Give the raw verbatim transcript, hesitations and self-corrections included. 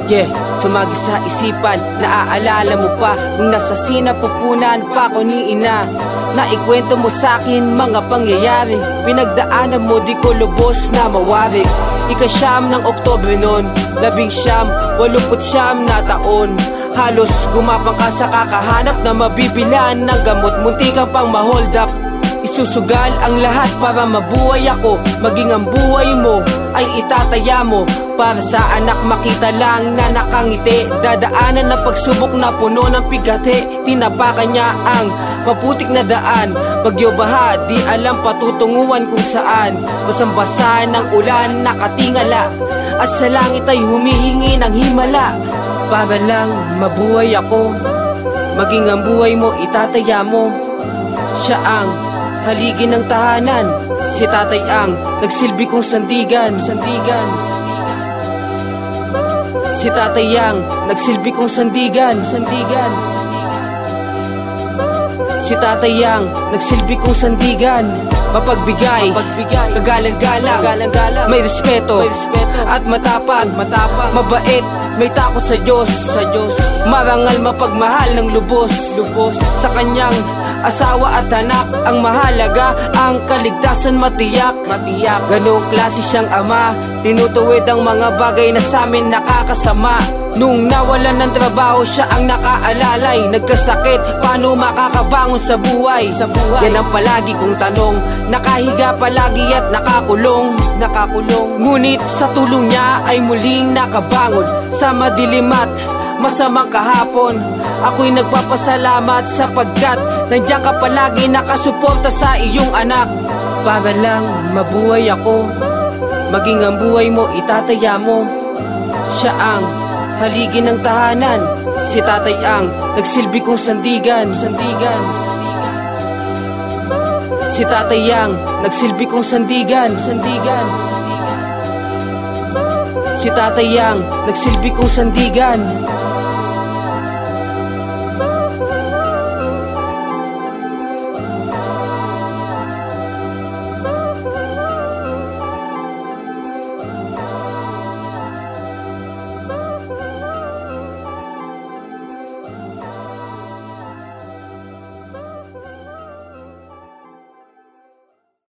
Yeah, sumagi sa isipan, naaalala mo pa nung nasa sinapupunan pa ko ni ina. Naikwento mo sa'kin mga pangyayari, pinagdaanan mo di ko lubos na mawari. Ikasyam ng Oktobre nun, labing siyam, waluput siyam na taon. Halos gumapang ka sa kakahanap na mabibilan ng gamot, munti kang pang ma-hold up. Isusugal ang lahat para mabuhay ako, maging ang buhay mo ay itataya mo. Para sa anak makita lang na nakangiti, dadaanan na pagsubok na puno ng pigate. Tinapakan niya ang maputik na daan, bagyo baha, di alam patutunguhan kung saan. Basang-basa ng ulan, nakatingala, at sa langit ay humihingi ng himala. Para lang mabuhay ako, maging ang buhay mo itataya mo. Siya ang haligi ng tahanan, si tatay ang nagsilbi kong sandigan. Sandigan Si tatay ang nagsilbi kong sandigan. Sandigan Si tatay ang nagsilbi kong sandigan. Mapagbigay, Mapagbigay kagalang-galang, kagalang-galang, may respeto, may respeto at matapang, matapang, mabait, may takot sa Diyos, sa Diyos. Marangal mapagmahal ng lubos, lubos sa kanyang asawa at anak. Ang mahalaga, ang kaligtasan matiyak, matiyak. Ganong klase siyang ama, tinutuwid ang mga bagay na sa amin nakakasama. Nung nawalan ng trabaho, siya ang nakaalalay. Nagkasakit, paano makakabangon sa buhay? Sa buhay. Yan ang palagi kong tanong, nakahiga palagi at nakakulong, nakakulong. Ngunit sa tulong niya ay muling nakabangon sa madilim at masamang kahapon. Ako'y nagpapasalamat sapagkat nandiyan ka palagi nakasuporta sa iyong anak. Para lang mabuhay ako, maging ang buhay mo itataya mo. Siya ang haligi ng tahanan, si tatay ang nagsilbi kong sandigan. Sandigan Si tatay ang nagsilbi kong sandigan. Sandigan Si tatay ang nagsilbi kong sandigan.